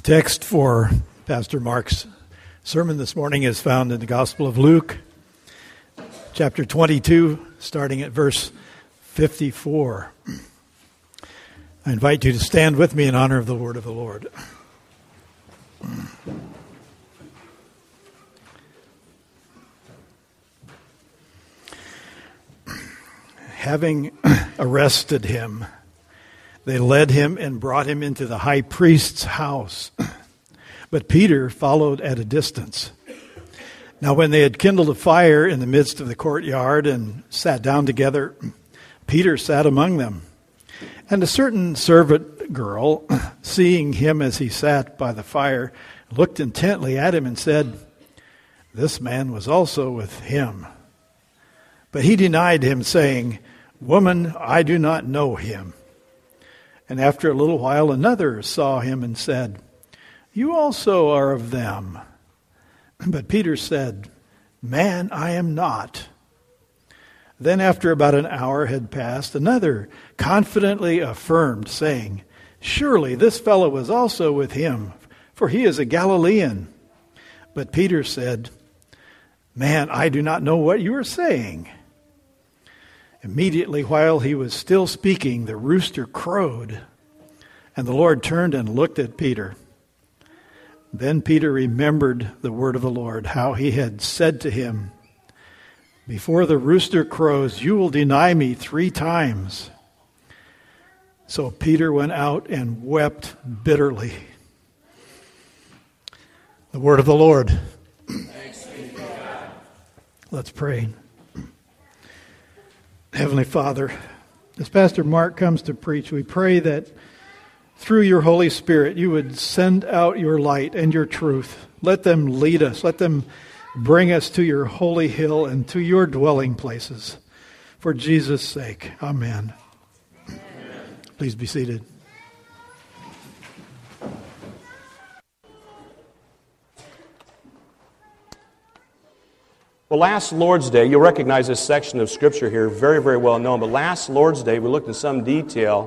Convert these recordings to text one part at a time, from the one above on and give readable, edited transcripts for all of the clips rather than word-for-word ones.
text for Pastor Mark's sermon this morning is found in the Gospel of Luke, chapter 22, starting at verse 54. I invite you to stand with me in honor of the word of the Lord. Having arrested him, they led him and brought him into the high priest's house. But Peter followed at a distance. Now when they had kindled a fire in the midst of the courtyard and sat down together, Peter sat among them. And a certain servant girl, seeing him as he sat by the fire, looked intently at him and said, "This man was also with him." But he denied him, saying, "Woman, I do not know him." And after a little while another saw him and said, "You also are of them." But Peter said, "Man, I am not." Then after about an hour had passed, another confidently affirmed, saying, "Surely this fellow was also with him, for he is a Galilean." But Peter said, "Man, I do not know what you are saying." Immediately while he was still speaking, the rooster crowed, and the Lord turned and looked at Peter. Then Peter remembered the word of the Lord, how he had said to him, "Before the rooster crows, you will deny me 3 times." So Peter went out and wept bitterly. The word of the Lord. Thanks be to God. Let's pray. Heavenly Father, as Pastor Mark comes to preach, we pray that through your Holy Spirit you would send out your light and your truth. Let them lead us. Let them bring us to your holy hill and to your dwelling places. For Jesus' sake, amen. Amen. Please be seated. Well, last Lord's Day, you'll recognize this section of Scripture here, very, very well known. But last Lord's Day, we looked in some detail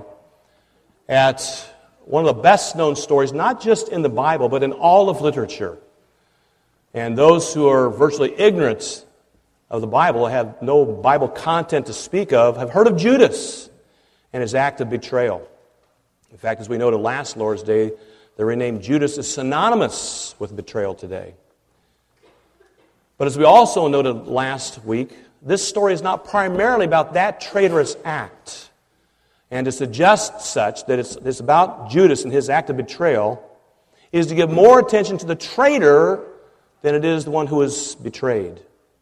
at one of the best-known stories, not just in the Bible, but in all of literature. And those who are virtually ignorant of the Bible, have no Bible content to speak of, have heard of Judas and his act of betrayal. In fact, as we noted last Lord's Day, the renamed Judas is synonymous with betrayal today. But as we also noted last week, this story is not primarily about that traitorous act. And to suggest such, that it's about Judas and his act of betrayal, is to give more attention to the traitor than it is the one who is betrayed.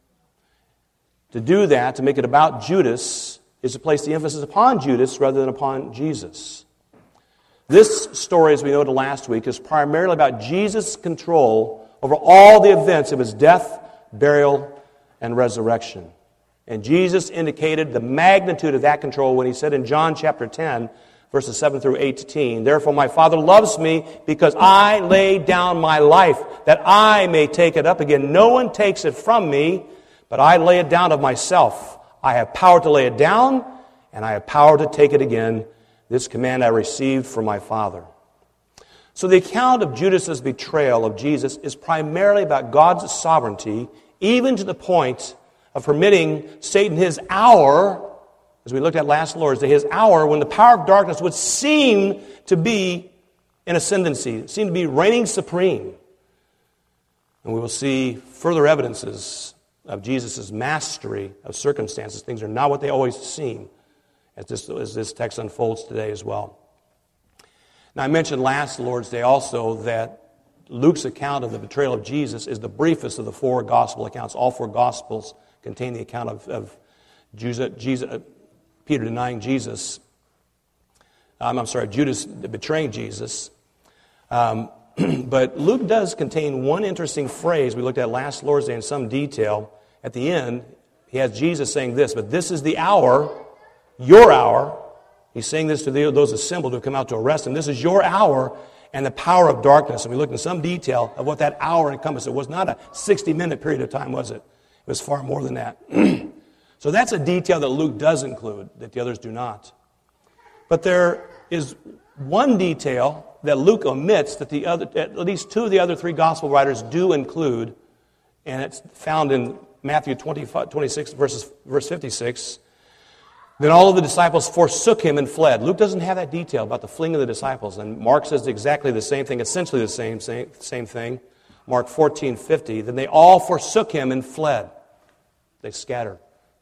To do that, to make it about Judas, is to place the emphasis upon Judas rather than upon Jesus. This story, as we noted last week, is primarily about Jesus' control over all the events of his death, burial, and resurrection. And Jesus indicated the magnitude of that control when he said in John chapter 10, verses 7 through 18, "Therefore my Father loves me because I lay down my life, that I may take it up again. No one takes it from me, but I lay it down of myself. I have power to lay it down, and I have power to take it again. This command I received from my Father." So the account of Judas' betrayal of Jesus is primarily about God's sovereignty, even to the point of permitting Satan his hour, as we looked at last Lord's Day, his hour when the power of darkness would seem to be in ascendancy, seem to be reigning supreme. And we will see further evidences of Jesus' mastery of circumstances. Things are not what they always seem, as this text unfolds today as well. Now, I mentioned last Lord's Day also that Luke's account of the betrayal of Jesus is the briefest of the 4 gospel accounts. All 4 gospels contain the account of Peter denying Jesus. Judas betraying Jesus. But Luke does contain one interesting phrase we looked at last Lord's Day in some detail. At the end, he has Jesus saying this, "But this is the hour, your hour." He's saying this to those assembled who have come out to arrest him. "This is your hour and the power of darkness." And we looked in some detail of what that hour encompassed. It was not a 60-minute period of time, was it? It was far more than that. So that's a detail that Luke does include, that the others do not. But there is one detail that Luke omits that at least two of the other three gospel writers do include, and it's found in Matthew 26, verse 56. Then all of the disciples forsook him and fled. Luke doesn't have that detail about the fleeing of the disciples, and Mark says exactly the same thing, essentially the same thing. Mark 14:50. Then they all forsook him and fled. They scattered.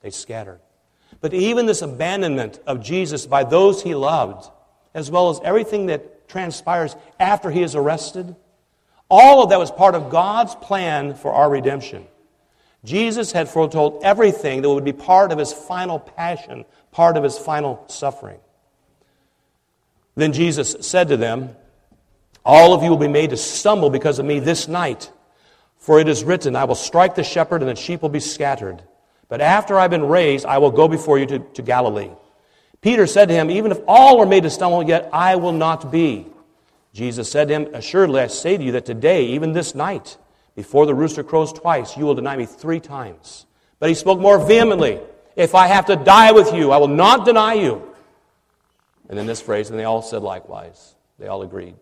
But even this abandonment of Jesus by those he loved, as well as everything that transpires after he is arrested, all of that was part of God's plan for our redemption. Jesus had foretold everything that would be part of his final passion, part of his final suffering. Then Jesus said to them, all of you will be made to stumble because of me this night. For it is written, I will strike the shepherd and the sheep will be scattered. But after I've been raised, I will go before you to Galilee. Peter said to him, even if all are made to stumble, yet I will not be. Jesus said to him, assuredly I say to you that today, even this night, before the rooster crows twice, you will deny me 3 times. But he spoke more vehemently, if I have to die with you, I will not deny you. And then this phrase, and they all said likewise. They all agreed.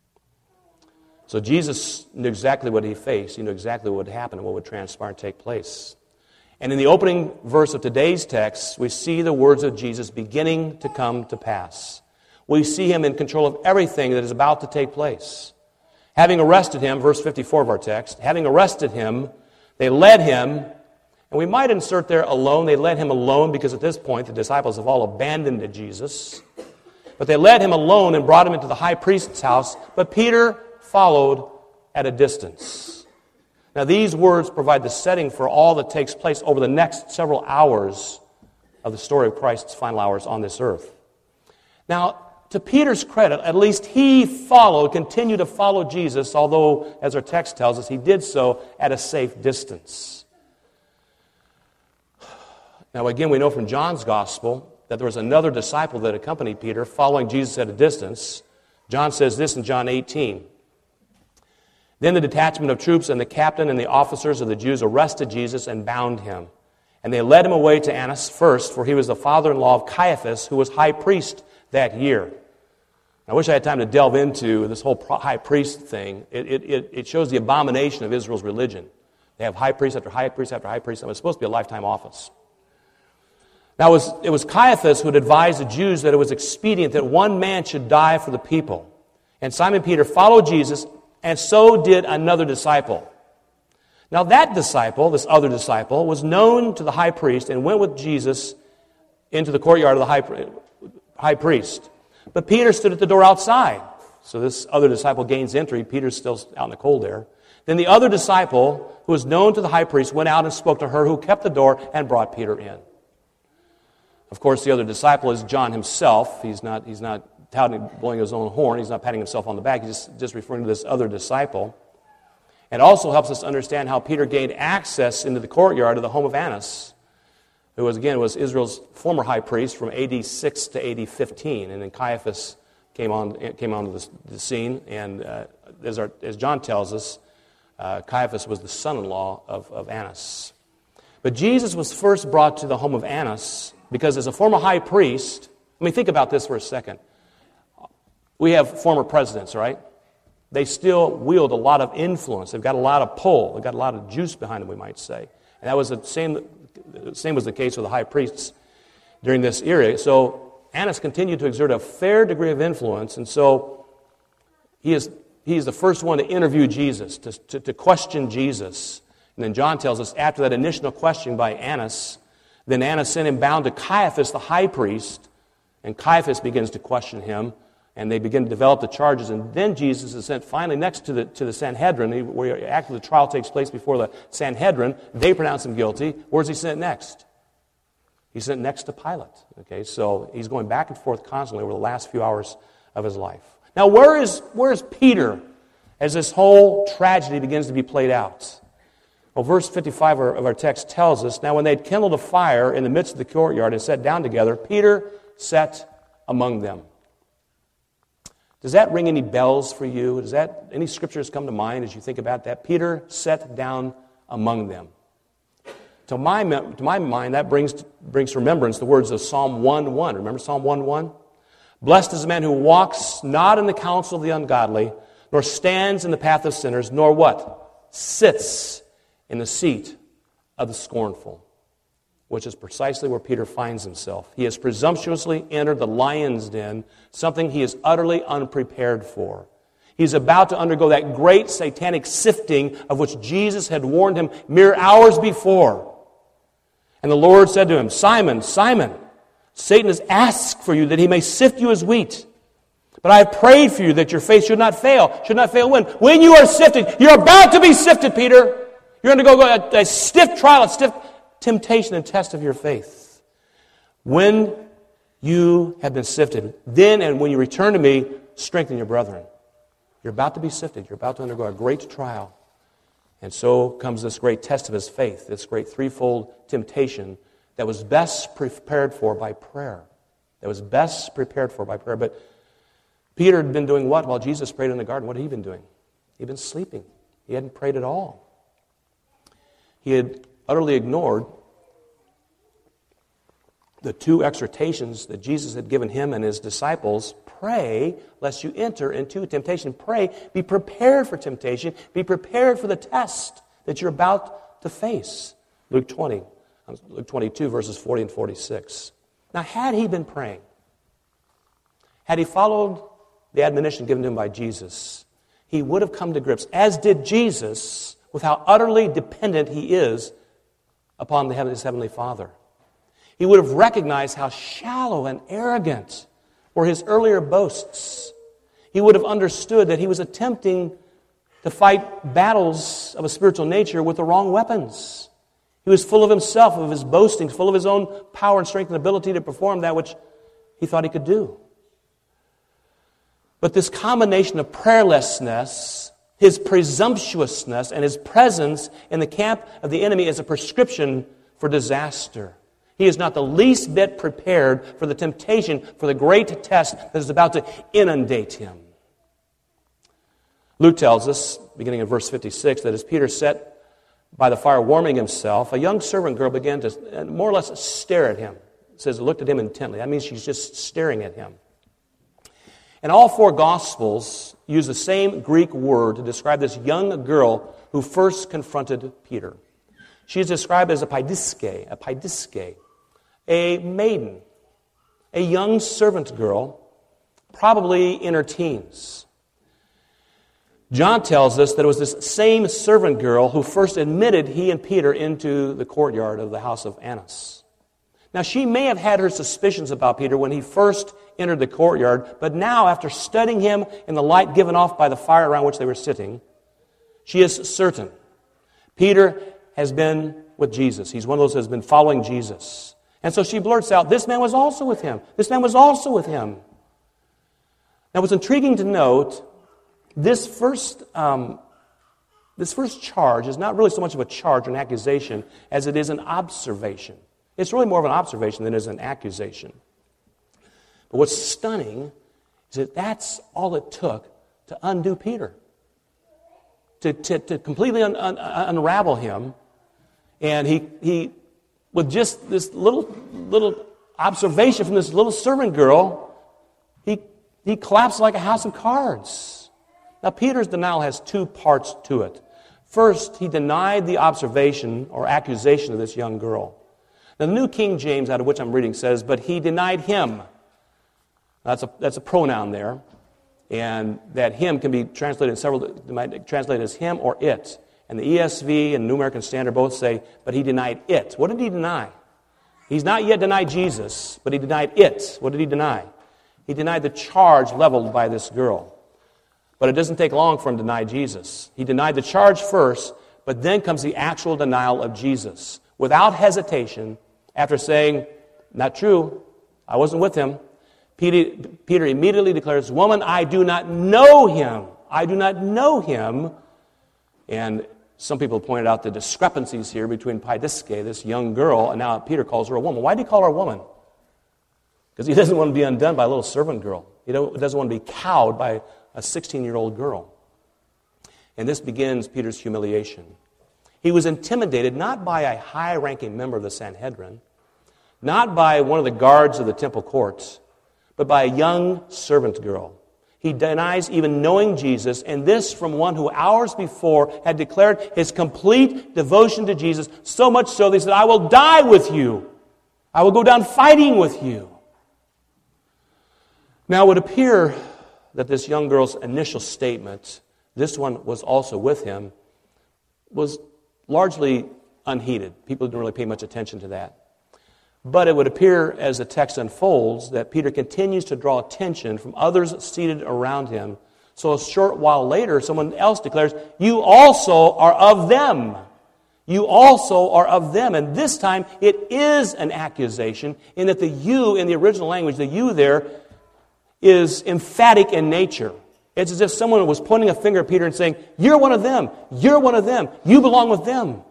So Jesus knew exactly what he faced. He knew exactly what would happen and what would transpire and take place. And in the opening verse of today's text, we see the words of Jesus beginning to come to pass. We see him in control of everything that is about to take place. Having arrested him, verse 54 of our text, having arrested him, they led him, and we might insert there alone. They led him alone because at this point the disciples have all abandoned Jesus. But they led him alone and brought him into the high priest's house, but Peter followed at a distance. Now these words provide the setting for all that takes place over the next several hours of the story of Christ's final hours on this earth. Now, to Peter's credit, at least he continued to follow Jesus, although, as our text tells us, he did so at a safe distance. Now, again, we know from John's gospel that there was another disciple that accompanied Peter, following Jesus at a distance. John says this in John 18. Then the detachment of troops and the captain and the officers of the Jews arrested Jesus and bound him. And they led him away to Annas first, for he was the father-in-law of Caiaphas, who was high priest that year. I wish I had time to delve into this whole high priest thing. It shows the abomination of Israel's religion. They have high priest after high priest after high priest. It was supposed to be a lifetime office. Now, it was Caiaphas who had advised the Jews that it was expedient that one man should die for the people. And Simon Peter followed Jesus, and so did another disciple. Now, that disciple, this other disciple, was known to the high priest and went with Jesus into the courtyard of the high priest. But Peter stood at the door outside. So this other disciple gains entry. Peter's still out in the cold there. Then the other disciple, who was known to the high priest, went out and spoke to her, who kept the door and brought Peter in. Of course, the other disciple is John himself. He's not blowing his own horn. He's not patting himself on the back. He's just referring to this other disciple. It also helps us understand how Peter gained access into the courtyard of the home of Annas, who was Israel's former high priest from AD 6 to AD 15. And then Caiaphas came onto the scene. And as John tells us, Caiaphas was the son-in-law of Annas. But Jesus was first brought to the home of Annas because as a former high priest, think about this for a second. We have former presidents, right? They still wield a lot of influence. They've got a lot of pull. They've got a lot of juice behind them, we might say. And that was the same was the case with the high priests during this era. So Annas continued to exert a fair degree of influence, and so he is the first one to interview Jesus, to question Jesus. And then John tells us after that initial question by Annas, then Annas sent him bound to Caiaphas, the high priest, and Caiaphas begins to question him, and they begin to develop the charges. And then Jesus is sent finally next to the Sanhedrin, where actually the trial takes place before the Sanhedrin. They pronounce him guilty. Where's he sent next? He's sent next to Pilate. Okay, so he's going back and forth constantly over the last few hours of his life. Now, where is Peter as this whole tragedy begins to be played out? Well, verse 55 of our text tells us, now when they had kindled a fire in the midst of the courtyard and sat down together, Peter sat among them. Does that ring any bells for you? Any scriptures come to mind as you think about that? Peter sat down among them. To my mind, that brings to remembrance the words of Psalm 1:1. Remember Psalm 1:1? Blessed is the man who walks not in the counsel of the ungodly, nor stands in the path of sinners, nor what? Sits in the seat of the scornful, which is precisely where Peter finds himself. He has presumptuously entered the lion's den, something he is utterly unprepared for. He's about to undergo that great satanic sifting of which Jesus had warned him mere hours before. And the Lord said to him, Simon, Simon, Satan has asked for you that he may sift you as wheat. But I have prayed for you that your faith should not fail. Should not fail when? When you are sifted. You're about to be sifted, Peter. You're going to go a stiff trial, a stiff temptation and test of your faith. When you have been sifted, then and when you return to me, strengthen your brethren. You're about to be sifted. You're about to undergo a great trial. And so comes this great test of his faith, this great threefold temptation that was best prepared for by prayer. But Peter had been doing what while Jesus prayed in the garden? What had he been doing? He'd been sleeping. He hadn't prayed at all. He had utterly ignored the two exhortations that Jesus had given him and his disciples. Pray lest you enter into temptation. Pray, be prepared for temptation. Be prepared for the test that you're about to face. Luke 22, verses 40 and 46. Now, had he been praying, had he followed the admonition given to him by Jesus, he would have come to grips, as did Jesus, with how utterly dependent he is upon his heavenly Father. He would have recognized how shallow and arrogant were his earlier boasts. He would have understood that he was attempting to fight battles of a spiritual nature with the wrong weapons. He was full of himself, of his boasting, full of his own power and strength and ability to perform that which he thought he could do. But this combination of prayerlessness, his presumptuousness, and his presence in the camp of the enemy is a prescription for disaster. He is not the least bit prepared for the temptation, for the great test that is about to inundate him. Luke tells us, beginning in verse 56, that as Peter sat by the fire warming himself, a young servant girl began to more or less stare at him. It says, looked at him intently. That means she's just staring at him. And all four Gospels use the same Greek word to describe this young girl who first confronted Peter. She is described as a paidiske, a maiden, a young servant girl, probably in her teens. John tells us that it was this same servant girl who first admitted he and Peter into the courtyard of the house of Annas. Now, she may have had her suspicions about Peter when he first entered the courtyard, but now, after studying him in the light given off by the fire around which they were sitting, she is certain. Peter has been with Jesus. He's one of those who has been following Jesus. And so she blurts out, this man was also with him. This man was also with him. Now, what's intriguing to note, this first charge is not really so much of a charge or an accusation as it is an observation. It's really more of an observation than it is an accusation. But what's stunning is that that's all it took to undo Peter, to completely unravel him. And he, with just this little observation from this little servant girl, he collapsed like a house of cards. Now, Peter's denial has two parts to it. First, he denied the observation or accusation of this young girl. Now, the New King James, out of which I'm reading, says, but he denied him. That's a pronoun there. And that him can be translated might translate as him or it. And the ESV and New American Standard both say, but he denied it. What did he deny? He's not yet denied Jesus, but he denied it. What did he deny? He denied the charge leveled by this girl. But it doesn't take long for him to deny Jesus. He denied the charge first, but then comes the actual denial of Jesus. Without hesitation, after saying, not true, I wasn't with him, Peter immediately declares, woman, I do not know him. I do not know him. And some people pointed out the discrepancies here between Paidiske, this young girl, and now Peter calls her a woman. Why did he call her a woman? Because he doesn't want to be undone by a little servant girl. He doesn't want to be cowed by a 16-year-old girl. And this begins Peter's humiliation. He was intimidated not by a high-ranking member of the Sanhedrin, not by one of the guards of the temple courts, but by a young servant girl. He denies even knowing Jesus, and this from one who hours before had declared his complete devotion to Jesus, so much so that he said, I will die with you. I will go down fighting with you. Now, it would appear that this young girl's initial statement, this one was also with him, was largely unheeded. People didn't really pay much attention to that. But it would appear as the text unfolds that Peter continues to draw attention from others seated around him. So a short while later, someone else declares, you also are of them. You also are of them. And this time, it is an accusation in that the you in the original language, the you there, is emphatic in nature. It's as if someone was pointing a finger at Peter and saying, you're one of them. You're one of them. You belong with them.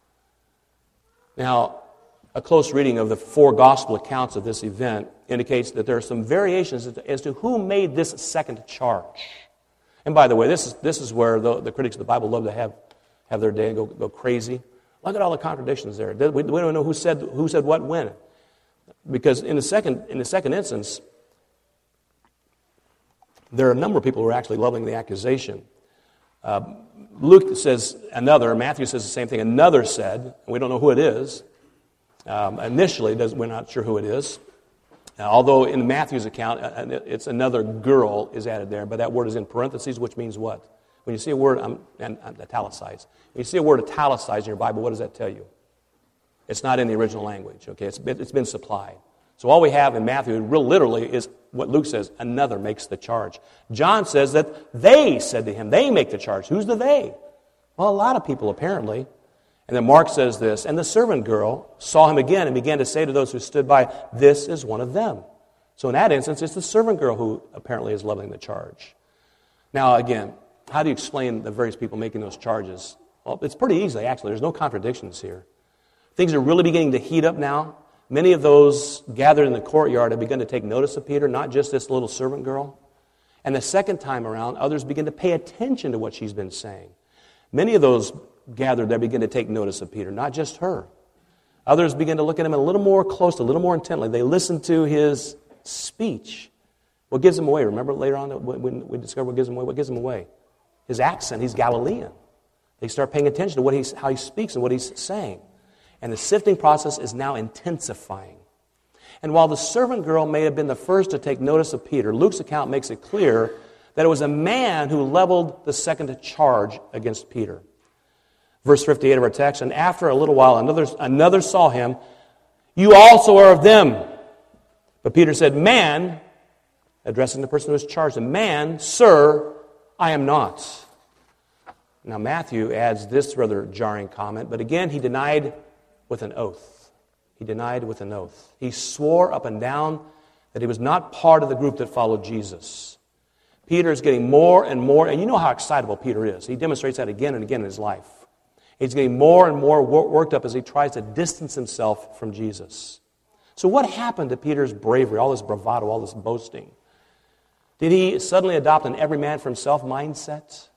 Now, a close reading of the 4 gospel accounts of this event indicates that there are some variations as to who made this second charge. And by the way, this is where the critics of the Bible love to have their day and go crazy. Look at all the contradictions there. We don't know who said what when. Because in the second instance, there are a number of people who are actually leveling the accusation. Luke says another, Matthew says the same thing. Another said, and we don't know who it is. Initially, we're not sure who it is. Although in Matthew's account, it's another girl is added there, but that word is in parentheses, which means what? When you see a word, and italicized. When you see a word italicized in your Bible, what does that tell you? It's not in the original language, okay? It's been supplied. So all we have in Matthew, real literally, is what Luke says, another makes the charge. John says that they said to him, they make the charge. Who's the they? Well, a lot of people, apparently. And then Mark says this, and the servant girl saw him again and began to say to those who stood by, this is one of them. So in that instance, it's the servant girl who apparently is leveling the charge. Now again, how do you explain the various people making those charges? Well, it's pretty easy, actually. There's no contradictions here. Things are really beginning to heat up now. Many of those gathered in the courtyard have begun to take notice of Peter, not just this little servant girl. And the second time around, others begin to pay attention to what she's been saying. Many of those gathered there begin to take notice of Peter, not just her. Others begin to look at him a little more closely, a little more intently. They listen to his speech. What gives him away? Remember later on when we discover what gives him away? What gives him away? His accent. He's Galilean. They start paying attention to how he speaks and what he's saying. And the sifting process is now intensifying. And while the servant girl may have been the first to take notice of Peter, Luke's account makes it clear that it was a man who leveled the second charge against Peter. Verse 58 of our text, and after a little while another saw him, you also are of them. But Peter said, man, addressing the person who was charged, man, sir, I am not. Now Matthew adds this rather jarring comment, but again he denied with an oath. He denied with an oath. He swore up and down that he was not part of the group that followed Jesus. Peter is getting more and more, and you know how excitable Peter is. He demonstrates that again and again in his life. He's getting more and more worked up as he tries to distance himself from Jesus. So what happened to Peter's bravery, all this bravado, all this boasting? Did he suddenly adopt an every man for himself mindset?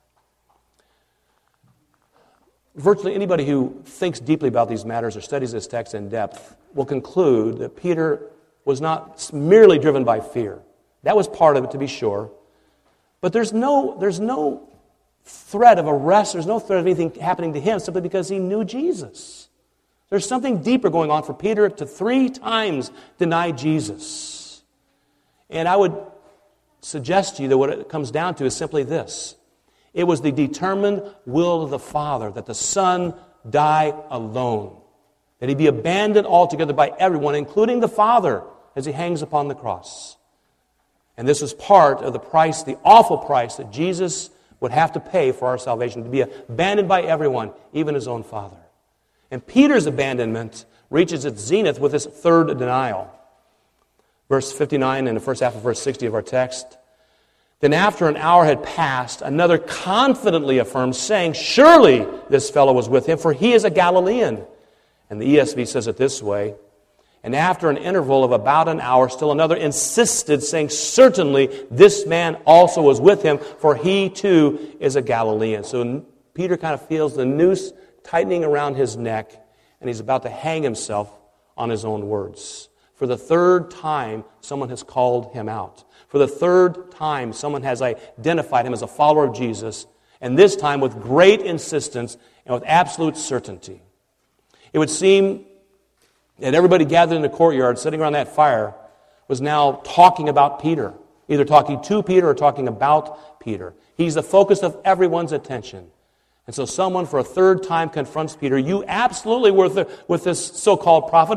Virtually anybody who thinks deeply about these matters or studies this text in depth will conclude that Peter was not merely driven by fear. That was part of it, to be sure. But there's no threat of arrest, there's no threat of anything happening to him simply because he knew Jesus. There's something deeper going on for Peter to 3 times deny Jesus. And I would suggest to you that what it comes down to is simply this. It was the determined will of the Father that the Son die alone, that he be abandoned altogether by everyone, including the Father, as he hangs upon the cross. And this was part of the price, the awful price that Jesus would have to pay for our salvation, to be abandoned by everyone, even his own Father. And Peter's abandonment reaches its zenith with his third denial. Verse 59 and the first half of verse 60 of our text. Then after an hour had passed, another confidently affirmed, saying, surely this fellow was with him, for he is a Galilean. And the ESV says it this way. And after an interval of about an hour, still another insisted, saying, certainly this man also was with him, for he too is a Galilean. So Peter kind of feels the noose tightening around his neck, and he's about to hang himself on his own words. For the third time, someone has called him out. For the third time, someone has identified him as a follower of Jesus, and this time with great insistence and with absolute certainty. It would seem that everybody gathered in the courtyard, sitting around that fire, was now talking about Peter, either talking to Peter or talking about Peter. He's the focus of everyone's attention. And so someone for a third time confronts Peter. You absolutely were with this so-called prophet.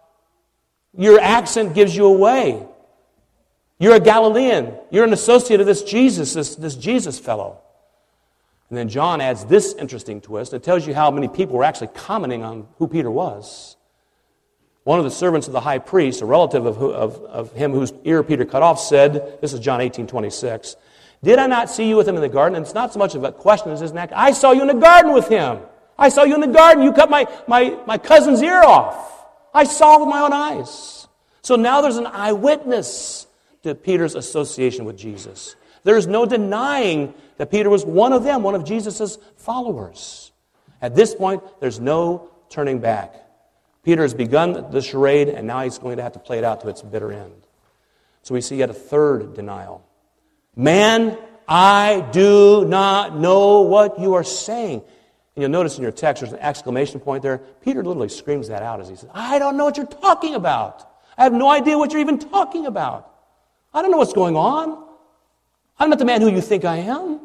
Your accent gives you away. You're a Galilean. You're an associate of this Jesus, this Jesus fellow. And then John adds this interesting twist. It tells you how many people were actually commenting on who Peter was. One of the servants of the high priest, a relative of him whose ear Peter cut off, said, this is John 18:26, "Did I not see you with him in the garden?" And it's not so much of a question as an act. I saw you in the garden with him. I saw you in the garden. You cut my cousin's ear off. I saw it with my own eyes. So now there's an eyewitness to Peter's association with Jesus. There's no denying that Peter was one of them, one of Jesus' followers. At this point, there's no turning back. Peter has begun the charade, and now he's going to have to play it out to its bitter end. So we see yet a third denial. "Man, I do not know what you are saying." And you'll notice in your text there's an exclamation point there. Peter literally screams that out as he says, "I don't know what you're talking about. I have no idea what you're even talking about. I don't know what's going on. I'm not the man who you think I am."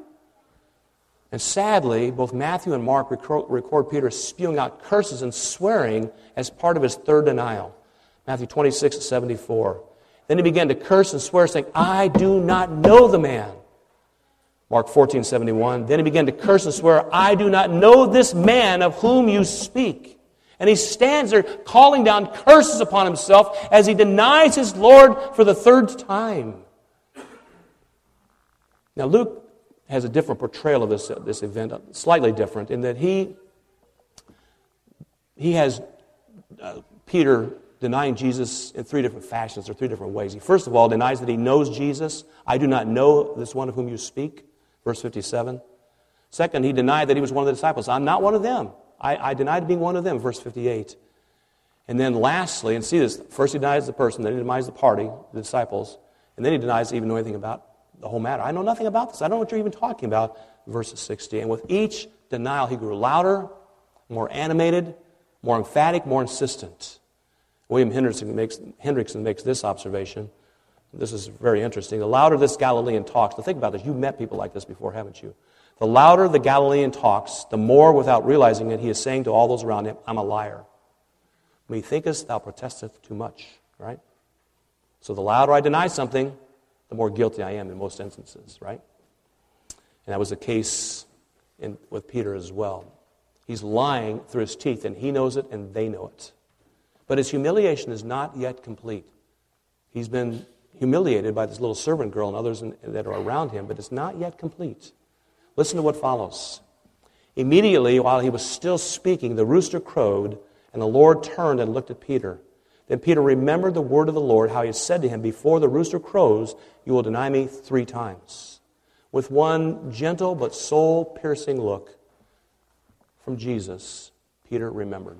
And sadly, both Matthew and Mark record Peter spewing out curses and swearing as part of his third denial. Matthew 26:74. Then he began to curse and swear, saying, "I do not know the man." Mark 14:71. Then he began to curse and swear, "I do not know this man of whom you speak." And he stands there calling down curses upon himself as he denies his Lord for the third time. Now Luke has a different portrayal of this event, slightly different, in that he has Peter denying Jesus in three different fashions or three different ways. He first of all denies that he knows Jesus. "I do not know this one of whom you speak," verse 57. Second, he denied that he was one of the disciples. "I'm not one of them. I denied being one of them," verse 58. And then lastly, and see this, first he denies the person, then he denies the party, the disciples, and then he denies even knowing anything about the whole matter. "I know nothing about this. I don't know what you're even talking about," verse 60. And with each denial, he grew louder, more animated, more emphatic, more insistent. William Hendrickson makes this observation. This is very interesting. The louder this Galilean talks, now think about this, you've met people like this before, haven't you? The louder the Galilean talks, the more, without realizing it, he is saying to all those around him, "I'm a liar. Methinkest thou protesteth too much," right? So the louder I deny something, the more guilty I am in most instances, right? And that was the case with Peter as well. He's lying through his teeth, and he knows it, and they know it. But his humiliation is not yet complete. He's been humiliated by this little servant girl and others that are around him, but it's not yet complete. Listen to what follows. "Immediately, while he was still speaking, the rooster crowed, and the Lord turned and looked at Peter. Then Peter remembered the word of the Lord, how he had said to him, 'Before the rooster crows, you will deny me 3 times.' With one gentle but soul-piercing look from Jesus, Peter remembered.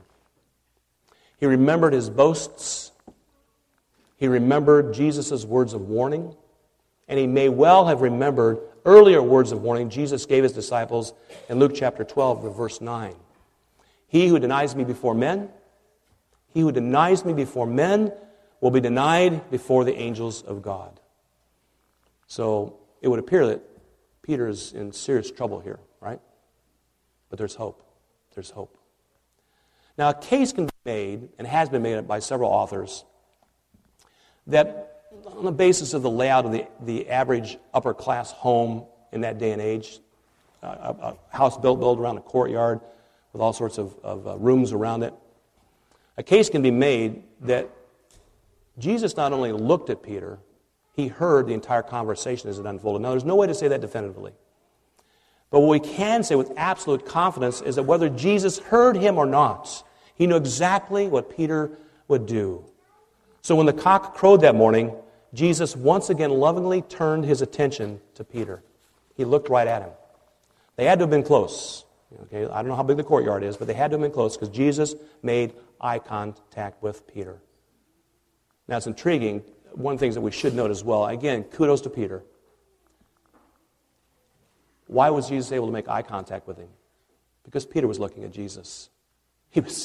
He remembered his boasts. He remembered Jesus' words of warning. And he may well have remembered earlier words of warning Jesus gave his disciples in Luke chapter 12, verse 9. "He who denies me before men, he who denies me before men will be denied before the angels of God." So it would appear that Peter is in serious trouble here, right? But there's hope. There's hope. Now, a case can be made, and has been made by several authors, that on the basis of the layout of the average upper-class home in that day and age, a house built around a courtyard with all sorts of rooms around it, a case can be made that Jesus not only looked at Peter, he heard the entire conversation as it unfolded. Now, there's no way to say that definitively. But what we can say with absolute confidence is that whether Jesus heard him or not, he knew exactly what Peter would do. So when the cock crowed that morning, Jesus once again lovingly turned his attention to Peter. He looked right at him. They had to have been close. Okay, I don't know how big the courtyard is, but they had to have been close because Jesus made eye contact with Peter. Now, it's intriguing. One of the things that we should note as well, again, kudos to Peter. Why was Jesus able to make eye contact with him? Because Peter was looking at Jesus. He was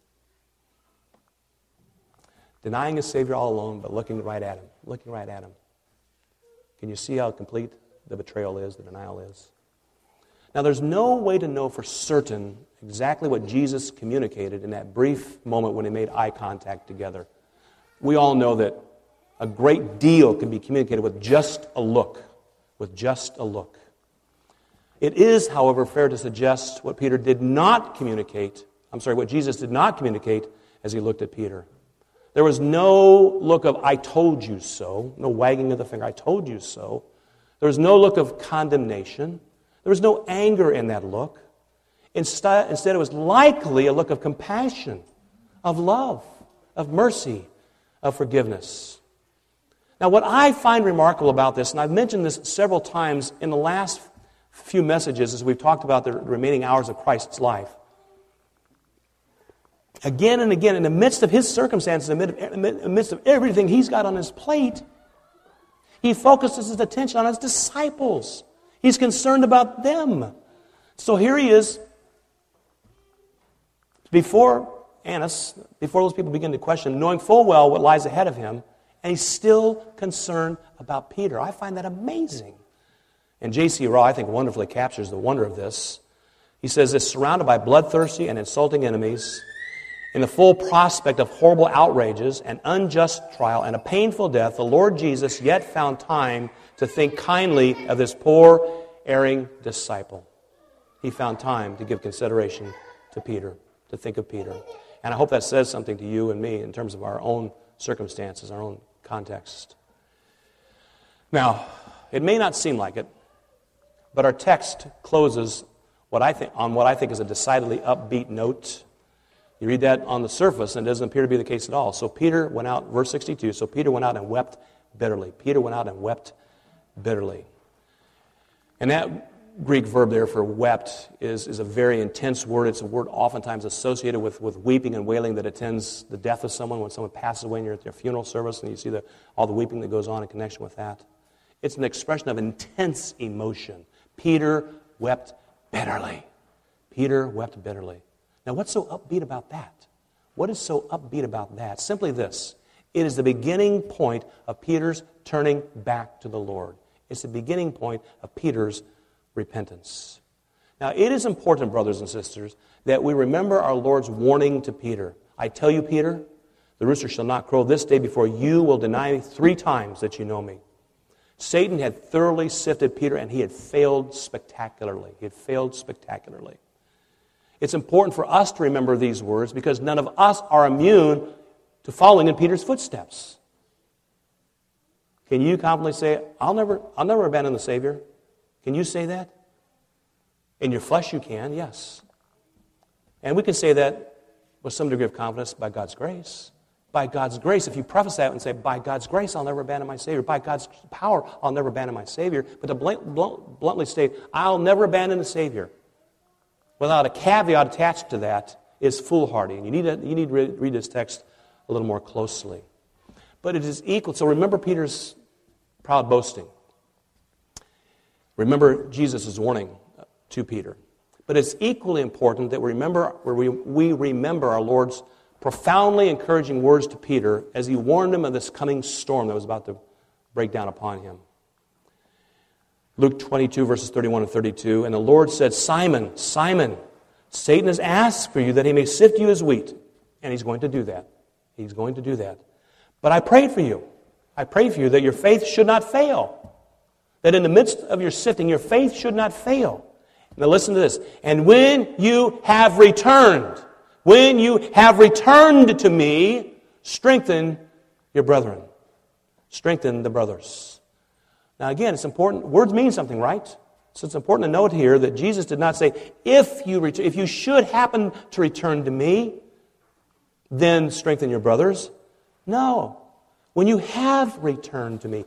denying his Savior all alone, but looking right at him. Can you see how complete the betrayal is, the denial is? Now, there's no way to know for certain exactly what Jesus communicated in that brief moment when he made eye contact together. We all know that a great deal can be communicated with just a look. It is, however, fair to suggest what Jesus did not communicate as he looked at Peter. There was no look of, I told you so, no wagging of the finger, I told you so. There was no look of condemnation. There was no anger in that look. Instead, it was likely a look of compassion, of love, of mercy, of forgiveness. Now, what I find remarkable about this, and I've mentioned this several times in the last few messages as we've talked about the remaining hours of Christ's life, again and again, in the midst of his circumstances, in the midst of everything he's got on his plate, he focuses his attention on his disciples. He's concerned about them. So here he is, before those people begin to question, knowing full well what lies ahead of him, and he's still concerned about Peter. I find that amazing. And J.C. Ryle, I think, wonderfully captures the wonder of this. He says this: surrounded by bloodthirsty and insulting enemies, in the full prospect of horrible outrages, an unjust trial, and a painful death, the Lord Jesus yet found time to think kindly of this poor, erring disciple. He found time to give consideration to Peter, to think of Peter. And I hope that says something to you and me in terms of our own circumstances, our own context. Now, it may not seem like it, but our text closes what I think is a decidedly upbeat note. You read that on the surface, and it doesn't appear to be the case at all. So Peter went out, verse 62, so Peter went out and wept bitterly. Peter went out and wept bitterly. And that Greek verb there for wept is a very intense word. It's a word oftentimes associated with weeping and wailing that attends the death of someone. When someone passes away and you're at their funeral service and you see all the weeping that goes on in connection with that. It's an expression of intense emotion. Peter wept bitterly. Peter wept bitterly. Now, what's so upbeat about that? What is so upbeat about that? Simply this. It is the beginning point of Peter's turning back to the Lord. It's the beginning point of Peter's repentance. Now, it is important, brothers and sisters, that we remember our Lord's warning to Peter. I tell you, Peter, the rooster shall not crow this day before you will deny me 3 times that you know me. Satan had thoroughly sifted Peter, and he had failed spectacularly. It's important for us to remember these words because none of us are immune to following in Peter's footsteps. Can you confidently say, I'll never abandon the Savior? Can you say that? In your flesh you can, yes. And we can say that with some degree of confidence by God's grace. By God's grace, if you preface that and say, by God's grace, I'll never abandon my Savior. By God's power, I'll never abandon my Savior. But to bluntly state, I'll never abandon the Savior, without a caveat attached to that, is foolhardy. And you need to read this text a little more closely. But it is equal. So remember Peter's proud boasting. Remember Jesus' warning to Peter. But it's equally important that we remember our Lord's profoundly encouraging words to Peter as he warned him of this coming storm that was about to break down upon him. Luke 22, verses 31 and 32, and the Lord said, Simon, Simon, Satan has asked for you that he may sift you as wheat. And he's going to do that. He's going to do that. But I pray for you. I pray for you that your faith should not fail. That in the midst of your sifting, your faith should not fail. Now listen to this. And when you have returned to me, strengthen your brethren. Strengthen the brothers. Now again, it's important. Words mean something, right? So it's important to note here that Jesus did not say, if you should happen to return to me, then strengthen your brothers. No. When you have returned to me,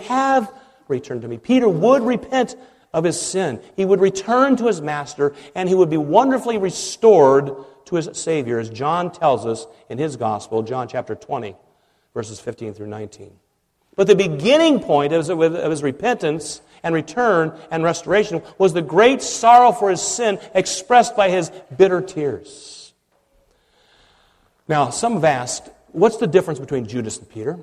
Peter would repent of his sin. He would return to his master, and he would be wonderfully restored to his Savior, as John tells us in his gospel, John chapter 20, verses 15 through 19. But the beginning point of his repentance and return and restoration was the great sorrow for his sin expressed by his bitter tears. Now, some have asked, what's the difference between Judas and Peter?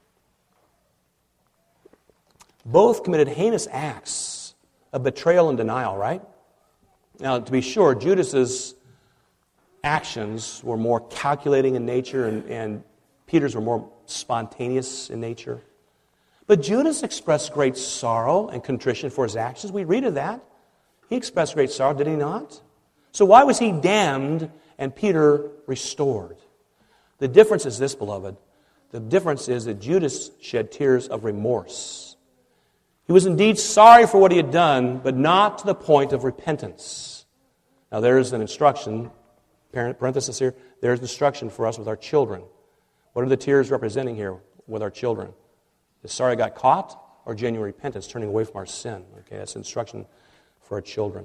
Both committed heinous acts of betrayal and denial, right? Now, to be sure, Judas's actions were more calculating in nature and Peter's were more spontaneous in nature. But Judas expressed great sorrow and contrition for his actions. We read of that. He expressed great sorrow, did he not? So why was he damned and Peter restored? The difference is this, beloved. The difference is that Judas shed tears of remorse. He was indeed sorry for what he had done, but not to the point of repentance. Now there's an instruction, parenthesis here, there's instruction for us with our children. What are the tears representing here with our children? Is sorry I got caught or genuine repentance, turning away from our sin? Okay, that's instruction for our children.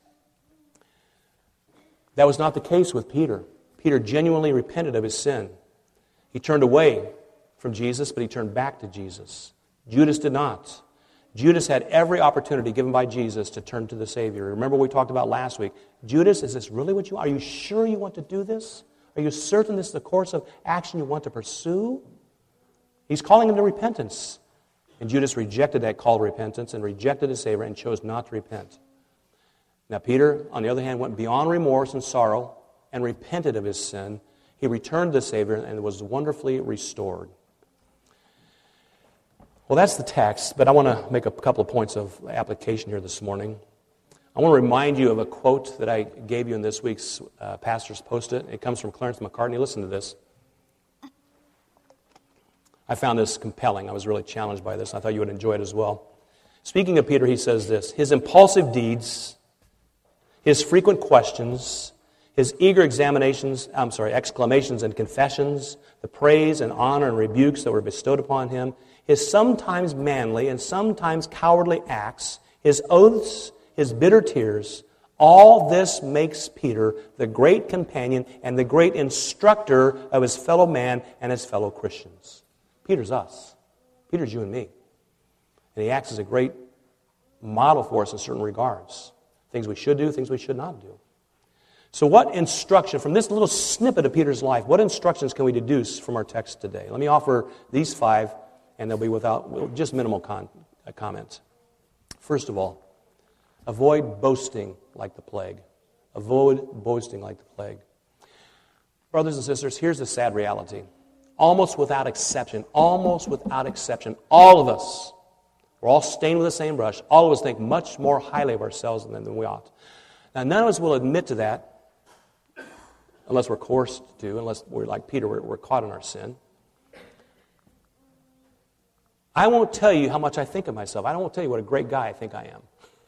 That was not the case with Peter. Peter genuinely repented of his sin. He turned away from Jesus, but he turned back to Jesus. Judas did not. Judas had every opportunity given by Jesus to turn to the Savior. Remember what we talked about last week. Judas, is this really what you want? Are you sure you want to do this? Are you certain this is the course of action you want to pursue? He's calling him to repentance. And Judas rejected that call to repentance and rejected his Savior and chose not to repent. Now Peter, on the other hand, went beyond remorse and sorrow and repented of his sin. He returned to the Savior and was wonderfully restored. Well, that's the text, but I want to make a couple of points of application here this morning. I want to remind you of a quote that I gave you in this week's Pastor's Post-it. It comes from Clarence McCartney. Listen to this. I found this compelling. I was really challenged by this. I thought you would enjoy it as well. Speaking of Peter, he says this: his impulsive deeds, his frequent questions, his eager exclamations and confessions, the praise and honor and rebukes that were bestowed upon him, his sometimes manly and sometimes cowardly acts, his oaths, his bitter tears, all this makes Peter the great companion and the great instructor of his fellow man and his fellow Christians. Peter's us. Peter's you and me. And he acts as a great model for us in certain regards. Things we should do, things we should not do. So what instruction, from this little snippet of Peter's life, what instructions can we deduce from our text today? Let me offer these 5, and they'll be without just minimal comments. First of all, avoid boasting like the plague. Avoid boasting like the plague. Brothers and sisters, here's the sad reality. Almost without exception, all of us, we're all stained with the same brush. All of us think much more highly of ourselves than we ought. Now, none of us will admit to that unless we're coerced to, unless we're like Peter, we're caught in our sin. I won't tell you how much I think of myself. I won't tell you what a great guy I think I am.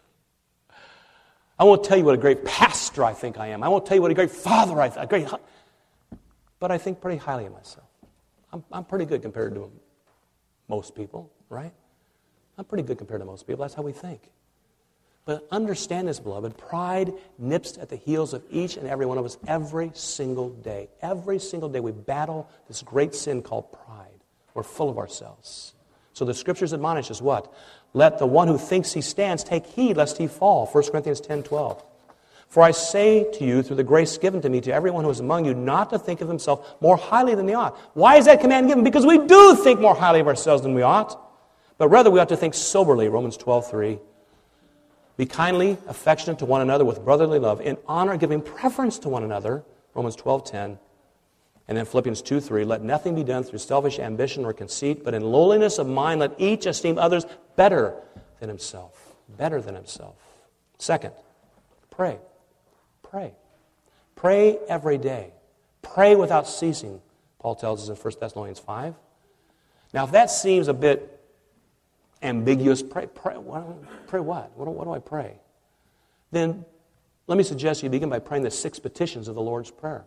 I won't tell you what a great pastor I think I am. I won't tell you what a great father but I think pretty highly of myself. I'm pretty good compared to most people, right? I'm pretty good compared to most people. That's how we think. But understand this, beloved. Pride nips at the heels of each and every one of us every single day. Every single day we battle this great sin called pride. We're full of ourselves. So the Scriptures admonish us what? Let the one who thinks he stands take heed lest he fall. 1 Corinthians 10:12. For I say to you, through the grace given to me, to everyone who is among you, not to think of himself more highly than they ought. Why is that command given? Because we do think more highly of ourselves than we ought. But rather we ought to think soberly, Romans 12:3. Be kindly affectionate to one another with brotherly love, in honor giving preference to one another, Romans 12:10. And then Philippians 2:3, let nothing be done through selfish ambition or conceit, but in lowliness of mind let each esteem others better than himself. Better than himself. Second, pray. Pray. Pray every day. Pray without ceasing, Paul tells us in 1 Thessalonians 5. Now, if that seems a bit ambiguous, pray what? What do I pray? Then let me suggest you begin by praying the 6 petitions of the Lord's Prayer.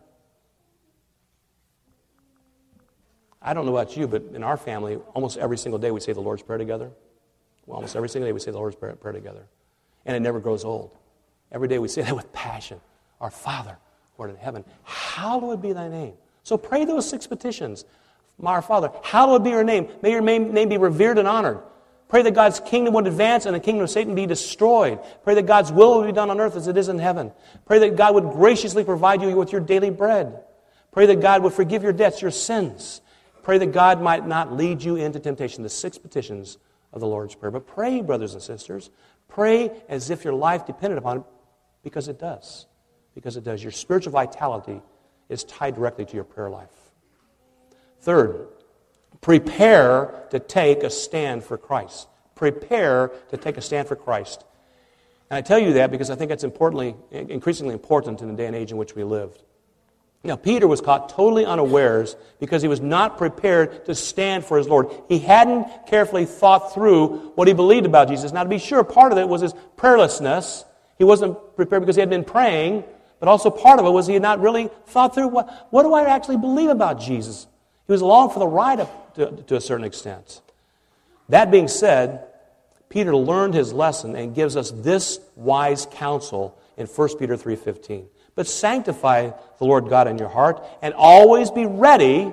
I don't know about you, but in our family, almost every single day we say the Lord's Prayer together. Well, almost every single day we say the Lord's Prayer together. And it never grows old. Every day we say that with passion. Our Father, who art in heaven, hallowed be thy name. So pray those 6 petitions. Our Father, hallowed be your name. May your name be revered and honored. Pray that God's kingdom would advance and the kingdom of Satan be destroyed. Pray that God's will be done on earth as it is in heaven. Pray that God would graciously provide you with your daily bread. Pray that God would forgive your debts, your sins. Pray that God might not lead you into temptation. The 6 petitions of the Lord's Prayer. But pray, brothers and sisters. Pray as if your life depended upon it, because it does. Because it does. Your spiritual vitality is tied directly to your prayer life. Third, prepare to take a stand for Christ. Prepare to take a stand for Christ. And I tell you that because I think it's increasingly important in the day and age in which we live. Now, Peter was caught totally unawares because he was not prepared to stand for his Lord. He hadn't carefully thought through what he believed about Jesus. Now, to be sure, part of it was his prayerlessness. He wasn't prepared because he had been praying, but also part of it was he had not really thought through, what do I actually believe about Jesus? He was along for the ride to a certain extent. That being said, Peter learned his lesson and gives us this wise counsel in 1 Peter 3:15. But sanctify the Lord God in your heart, and always be ready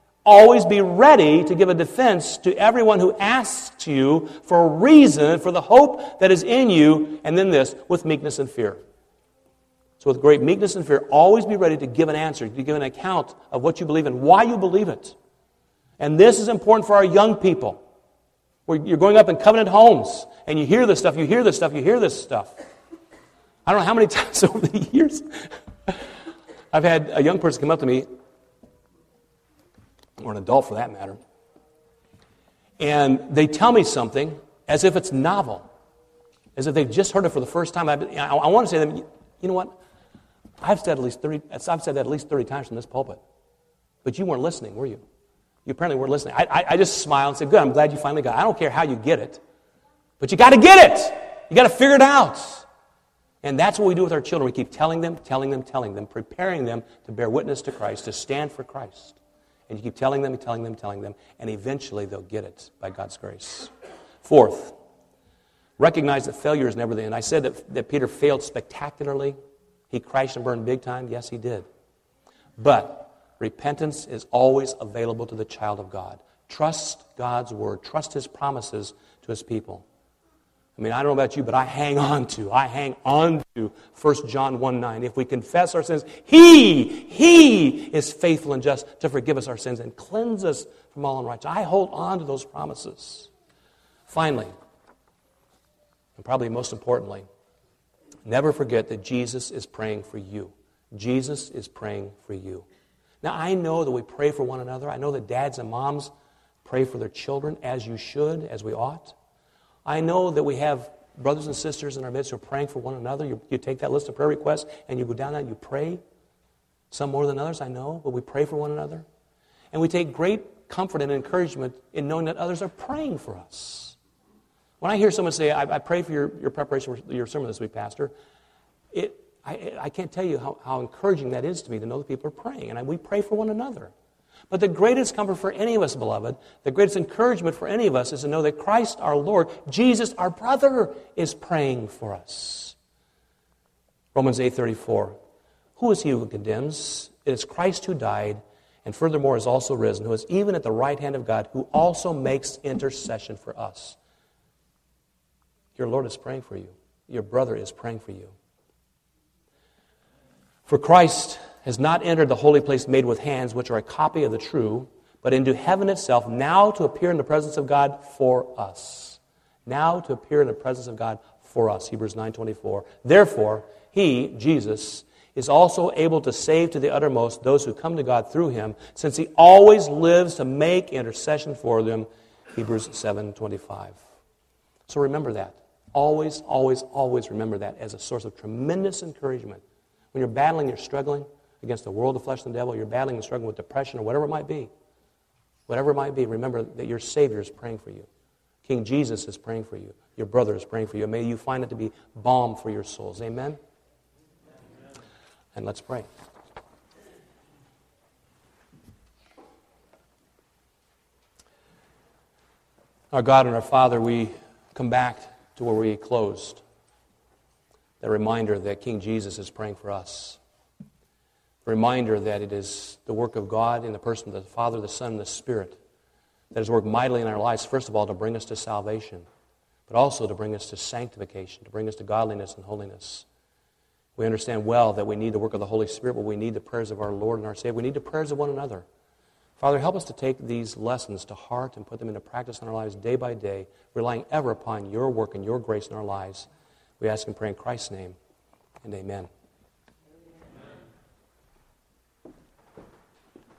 to give a defense to everyone who asks you for a reason for the hope that is in you, and then this, with meekness and fear. So with great meekness and fear, always be ready to give an answer, to give an account of what you believe and why you believe it. And this is important for our young people. Where you're going up in covenant homes, and you hear this stuff, you hear this stuff. I don't know how many times over the years I've had a young person come up to me, or an adult for that matter, and they tell me something as if it's novel, as if they've just heard it for the first time. I want to say to them, you know what? I've said that at least 30 times from this pulpit, but you weren't listening, were you? You apparently weren't listening. I just smiled and said, good, I'm glad you finally got it. I don't care how you get it, but you got to get it. You got to figure it out. And that's what we do with our children. We keep telling them, preparing them to bear witness to Christ, to stand for Christ. And you keep telling them, and eventually they'll get it by God's grace. Fourth, recognize that failure is never the end. I said that Peter failed spectacularly. He crashed and burned big time. Yes, he did. But repentance is always available to the child of God. Trust God's word. Trust His promises to His people. I mean, I don't know about you, but I hang on to 1 John 1:9. If we confess our sins, He is faithful and just to forgive us our sins and cleanse us from all unrighteousness. I hold on to those promises. Finally, and probably most importantly, never forget that Jesus is praying for you. Jesus is praying for you. Now, I know that we pray for one another. I know that dads and moms pray for their children, as you should, as we ought. I know that we have brothers and sisters in our midst who are praying for one another. You take that list of prayer requests and you go down that and you pray. Some more than others, I know, but we pray for one another. And we take great comfort and encouragement in knowing that others are praying for us. When I hear someone say, I pray for your preparation for your sermon this week, Pastor, I can't tell you how encouraging that is to me to know that people are praying. And we pray for one another. But the greatest comfort for any of us, beloved, the greatest encouragement for any of us is to know that Christ our Lord, Jesus our brother, is praying for us. Romans 8:34. Who is he who condemns? It is Christ who died, and furthermore is also risen, who is even at the right hand of God, who also makes intercession for us. Your Lord is praying for you. Your brother is praying for you. For Christ has not entered the holy place made with hands, which are a copy of the true, but into heaven itself, now to appear in the presence of God for us. Now to appear in the presence of God for us. Hebrews 9:24. Therefore, He, Jesus, is also able to save to the uttermost those who come to God through Him, since He always lives to make intercession for them. Hebrews 7:25. So remember that. Always, always, always remember that as a source of tremendous encouragement. When you're battling, you're struggling against the world, the flesh, and the devil, you're battling and struggling with depression or whatever it might be. Whatever it might be, remember that your Savior is praying for you. King Jesus is praying for you. Your brother is praying for you. May you find it to be balm for your souls. Amen? And let's pray. Our God and our Father, we come back to where we closed. The reminder that King Jesus is praying for us. reminder that it is the work of God in the person of the Father, the Son, and the Spirit that has worked mightily in our lives, first of all, to bring us to salvation, but also to bring us to sanctification, to bring us to godliness and holiness. We understand well that we need the work of the Holy Spirit, but we need the prayers of our Lord and our Savior. We need the prayers of one another. Father, help us to take these lessons to heart and put them into practice in our lives day by day, relying ever upon your work and your grace in our lives. We ask and pray in Christ's name, and amen.